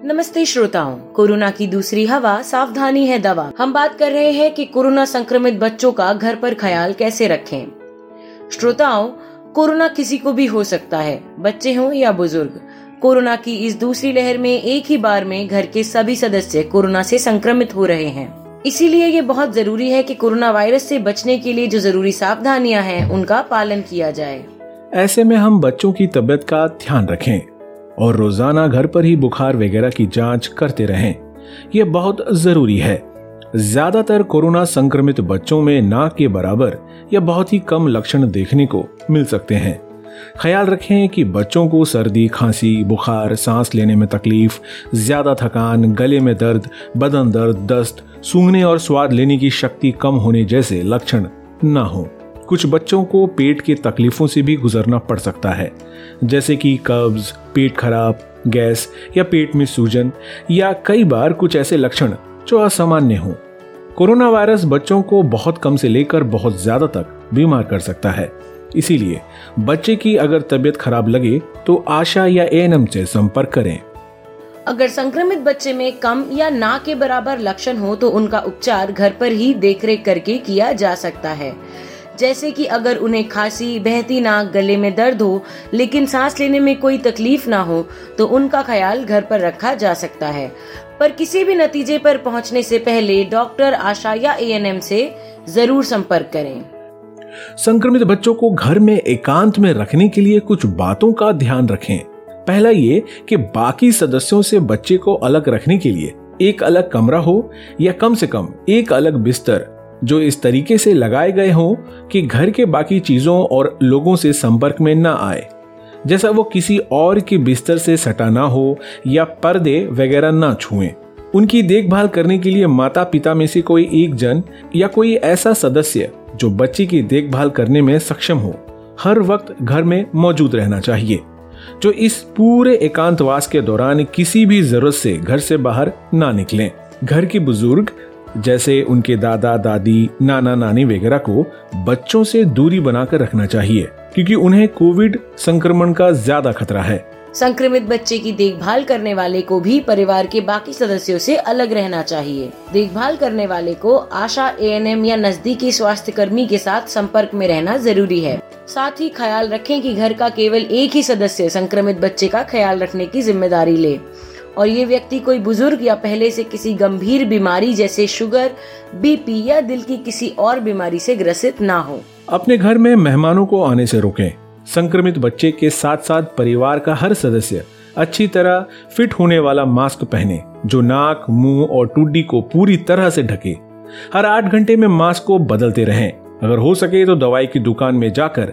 नमस्ते श्रोताओं, कोरोना की दूसरी हवा, सावधानी है दवा। हम बात कर रहे हैं कि कोरोना संक्रमित बच्चों का घर पर ख्याल कैसे रखें। श्रोताओं, कोरोना किसी को भी हो सकता है, बच्चे हों या बुजुर्ग। कोरोना की इस दूसरी लहर में एक ही बार में घर के सभी सदस्य कोरोना से संक्रमित हो रहे हैं। इसीलिए ये बहुत जरूरी है कि कोरोना वायरस से बचने के लिए जो जरूरी सावधानियां हैं, उनका पालन किया जाए। ऐसे में हम बच्चों की तबीयत का ध्यान रखें और रोजाना घर पर ही बुखार वगैरह की जांच करते रहें। यह बहुत जरूरी है। ज्यादातर कोरोना संक्रमित बच्चों में ना के बराबर या बहुत ही कम लक्षण देखने को मिल सकते हैं। ख्याल रखें कि बच्चों को सर्दी, खांसी, बुखार, सांस लेने में तकलीफ, ज्यादा थकान, गले में दर्द, बदन दर्द, दस्त, सूंघने और स्वाद लेने की शक्ति कम होने जैसे लक्षण ना हो। कुछ बच्चों को पेट की तकलीफों से भी गुजरना पड़ सकता है, जैसे कि कब्ज, पेट खराब, गैस या पेट में सूजन, या कई बार कुछ ऐसे लक्षण जो असामान्य हो। कोरोना वायरस बच्चों को बहुत कम से लेकर बहुत ज्यादा तक बीमार कर सकता है। इसीलिए बच्चे की अगर तबीयत खराब लगे तो आशा या एएनएम से संपर्क करें। अगर संक्रमित बच्चे में कम या ना के बराबर लक्षण हो तो उनका उपचार घर पर ही देखरेख करके किया जा सकता है। जैसे कि अगर उन्हें खांसी, बहती नाक, गले में दर्द हो लेकिन सांस लेने में कोई तकलीफ ना हो तो उनका ख्याल घर पर रखा जा सकता है। पर किसी भी नतीजे पर पहुंचने से पहले डॉक्टर, आशा या एएनएम से जरूर संपर्क करें। संक्रमित बच्चों को घर में एकांत में रखने के लिए कुछ बातों का ध्यान रखें। पहला ये कि बाकी सदस्यों से बच्चे को अलग रखने के लिए एक अलग कमरा हो या कम से कम एक अलग बिस्तर जो इस तरीके से लगाए गए हों कि घर के बाकी चीजों और लोगों से संपर्क में ना आए, जैसा वो किसी और के बिस्तर से सटा ना हो या पर्दे वगैरह ना छुएं। उनकी देखभाल करने के लिए माता पिता में से कोई एक जन या कोई ऐसा सदस्य जो बच्चे की देखभाल करने में सक्षम हो हर वक्त घर में मौजूद रहना चाहिए, जो इस पूरे एकांतवास के दौरान किसी भी जरूरत से घर से बाहर ना निकलें। घर के बुजुर्ग जैसे उनके दादा दादी, नाना नानी वगैरह को बच्चों से दूरी बनाकर रखना चाहिए, क्योंकि उन्हें कोविड संक्रमण का ज्यादा खतरा है। संक्रमित बच्चे की देखभाल करने वाले को भी परिवार के बाकी सदस्यों से अलग रहना चाहिए। देखभाल करने वाले को आशा, एएनएम या नजदीकी स्वास्थ्य कर्मी के साथ संपर्क में रहना जरूरी है। साथ ही ख्याल रखें कि घर का केवल एक ही सदस्य संक्रमित बच्चे का ख्याल रखने की जिम्मेदारी ले और ये व्यक्ति कोई बुजुर्ग या पहले से किसी गंभीर बीमारी जैसे शुगर, बीपी या दिल की किसी और बीमारी से ग्रसित ना हो। अपने घर में मेहमानों को आने से रोकें। संक्रमित बच्चे के साथ साथ परिवार का हर सदस्य अच्छी तरह फिट होने वाला मास्क पहने जो नाक, मुंह और टुड्डी को पूरी तरह से ढके। हर 8 घंटे में मास्क को बदलते रहें। अगर हो सके तो दवाई की दुकान में जाकर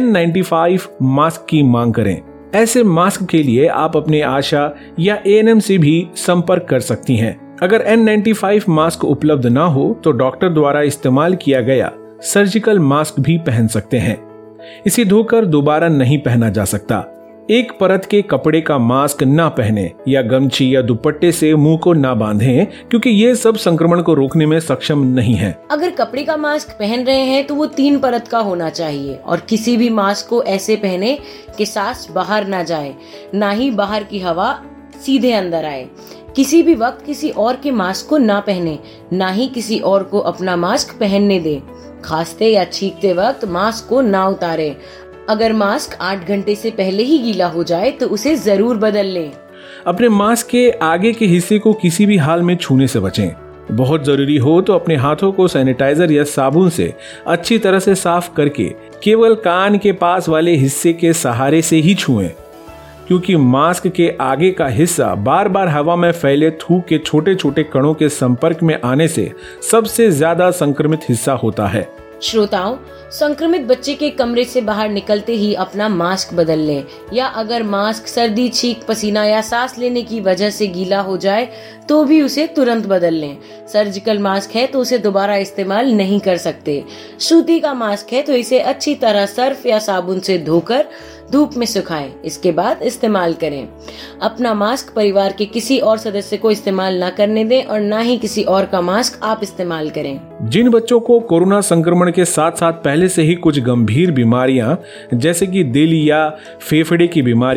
N95 मास्क की मांग करें। ऐसे मास्क के लिए आप अपने आशा या एएनएम से भी संपर्क कर सकती हैं। अगर N95 मास्क उपलब्ध ना हो तो डॉक्टर द्वारा इस्तेमाल किया गया सर्जिकल मास्क भी पहन सकते हैं। इसे धोकर दोबारा नहीं पहना जा सकता। एक परत के कपड़े का मास्क ना पहने या गमछी या दुपट्टे से मुंह को ना बांधें, क्योंकि ये सब संक्रमण को रोकने में सक्षम नहीं है। अगर कपड़े का मास्क पहन रहे हैं तो वो 3 परत का होना चाहिए और किसी भी मास्क को ऐसे पहने कि सांस बाहर ना जाए, ना ही बाहर की हवा सीधे अंदर आए। किसी भी वक्त किसी और के मास्क को ना पहने, ना ही किसी और को अपना मास्क पहनने दे। खांसते या छींकते वक्त मास्क को ना उतारे। अगर मास्क 8 घंटे से पहले ही गीला हो जाए तो उसे जरूर बदल लें। अपने मास्क के आगे के हिस्से को किसी भी हाल में छूने से बचें। बहुत जरूरी हो तो अपने हाथों को सैनिटाइजर या साबुन से अच्छी तरह से साफ करके केवल कान के पास वाले हिस्से के सहारे से ही छुएं, क्योंकि मास्क के आगे का हिस्सा बार बार हवा में फैले थूक के छोटे छोटे कणों के संपर्क में आने से सबसे ज्यादा संक्रमित हिस्सा होता है। श्रोताओं, संक्रमित बच्चे के कमरे से बाहर निकलते ही अपना मास्क बदल लें, या अगर मास्क सर्दी, छींक, पसीना या सांस लेने की वजह से गीला हो जाए तो भी उसे तुरंत बदल लें। सर्जिकल मास्क है तो उसे दोबारा इस्तेमाल नहीं कर सकते। सूती का मास्क है तो इसे अच्छी तरह सर्फ या साबुन से धोकर धूप में सुखाएं, इसके बाद इस्तेमाल करें। अपना मास्क परिवार के किसी और सदस्य को इस्तेमाल न करने दें और न ही किसी और का मास्क आप इस्तेमाल करें। जिन बच्चों को कोरोना संक्रमण के साथ साथ पहले से ही कुछ गंभीर बीमारियां जैसे कि दिल या फेफड़े की बीमारी,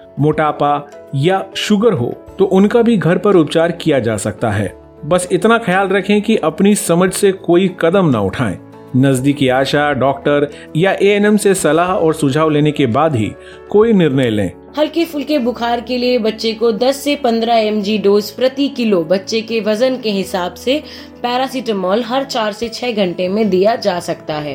मोटापा या शुगर हो तो उनका भी घर पर उपचार किया जा सकता है। बस इतना ख्याल रखें कि अपनी समझ से कोई कदम ना उठाएं। नजदीकी आशा, डॉक्टर या एएनएम से सलाह और सुझाव लेने के बाद ही कोई निर्णय लें। हल्के फुल्के बुखार के लिए बच्चे को 10 से 15 mg डोज प्रति किलो बच्चे के वजन के हिसाब से पैरासीटामोल हर 4 से 6 घंटे में दिया जा सकता है।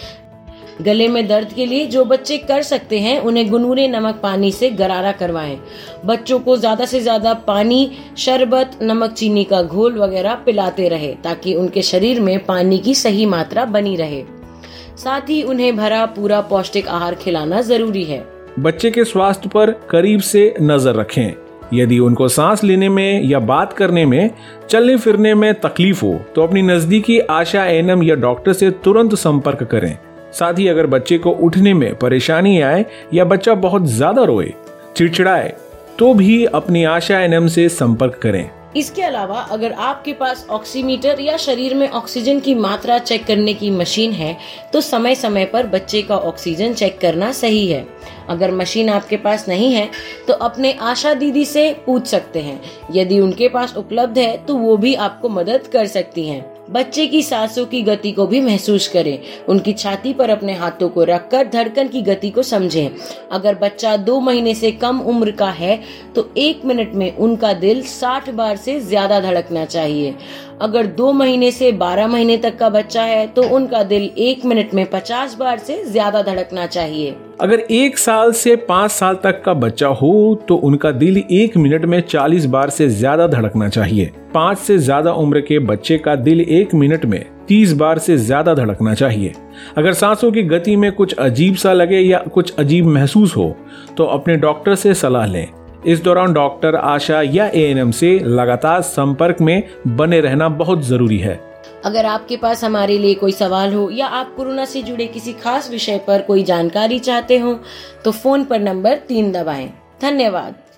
गले में दर्द के लिए जो बच्चे कर सकते हैं उन्हें गुनगुने नमक पानी से गरारा करवाएं। बच्चों को ज्यादा से ज्यादा पानी, शरबत, नमक चीनी का घोल वगैरह पिलाते रहे ताकि उनके शरीर में पानी की सही मात्रा बनी रहे। साथ ही उन्हें भरा पूरा पौष्टिक आहार खिलाना जरूरी है। बच्चे के स्वास्थ्य पर करीब से नजर रखें। यदि उनको सांस लेने में या बात करने में, चलने फिरने में तकलीफ हो तो अपनी नजदीकी आशा, एएनएम या डॉक्टर से तुरंत संपर्क करें। साथ ही अगर बच्चे को उठने में परेशानी आए या बच्चा बहुत ज्यादा रोए, चिड़चिड़ाए तो भी अपनी आशा, एएनएम से संपर्क करें। इसके अलावा अगर आपके पास ऑक्सीमीटर या शरीर में ऑक्सीजन की मात्रा चेक करने की मशीन है तो समय समय पर बच्चे का ऑक्सीजन चेक करना सही है। अगर मशीन आपके पास नहीं है तो अपने आशा दीदी से पूछ सकते हैं। यदि उनके पास उपलब्ध है तो वो भी आपको मदद कर सकती हैं। बच्चे की सांसों की गति को भी महसूस करें। उनकी छाती पर अपने हाथों को रखकर धड़कन की गति को समझें। अगर बच्चा 2 महीने से कम उम्र का है तो 1 मिनट में उनका दिल 60 बार से ज्यादा धड़कना चाहिए। अगर 2 महीने से 12 महीने तक का बच्चा है तो उनका दिल 1 मिनट में 50 बार से ज्यादा धड़कना चाहिए। अगर 1 साल से 5 साल तक का बच्चा हो तो उनका दिल 1 मिनट में 40 बार से ज्यादा धड़कना चाहिए। 5 से ज्यादा उम्र के बच्चे का दिल 1 मिनट में 30 बार से ज्यादा धड़कना चाहिए। अगर सांसों की गति में कुछ अजीब सा लगे या कुछ अजीब महसूस हो तो अपने डॉक्टर से सलाह लें। इस दौरान डॉक्टर, आशा या एएनएम से लगातार संपर्क में बने रहना बहुत जरूरी है। अगर आपके पास हमारे लिए कोई सवाल हो या आप कोरोना से जुड़े किसी खास विषय पर कोई जानकारी चाहते हो तो फोन पर नंबर 3 दबाएं। धन्यवाद।